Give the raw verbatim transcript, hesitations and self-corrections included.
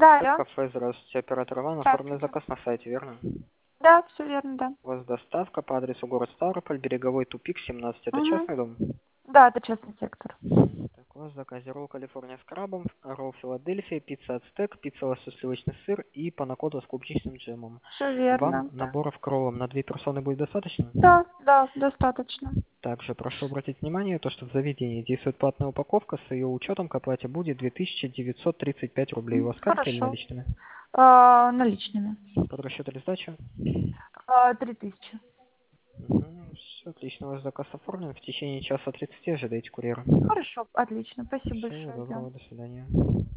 Да, да. Кафе, здравствуйте, оператор Иван, оформлен Здравствуйте. заказ на сайте, верно? Да, все верно, да. У вас доставка по адресу город Ставрополь, Береговой тупик, семнадцать. Это Угу. частный дом? Да, это частный сектор. Так, у вас в заказе ролл Калифорния с крабом, ролл Филадельфия, пицца ацтек, пицца лосось сливочный сыр и панакота с клубничным джемом. Все Вам верно. наборов кроллом на две персоны будет достаточно? Да, да, достаточно. Также прошу обратить внимание, то, что в заведении действует платная упаковка, с ее учетом к оплате будет две тысячи девятьсот тридцать пять рублей. У М, вас карта или Хорошо. наличными? А, наличными. Под расчет или сдача? А, Три тысячи. Все отлично, ваш заказ оформлен. В течение часа тридцати ожидайте курьера. Хорошо, отлично. Спасибо Всего большое. Да. доброго, до свидания.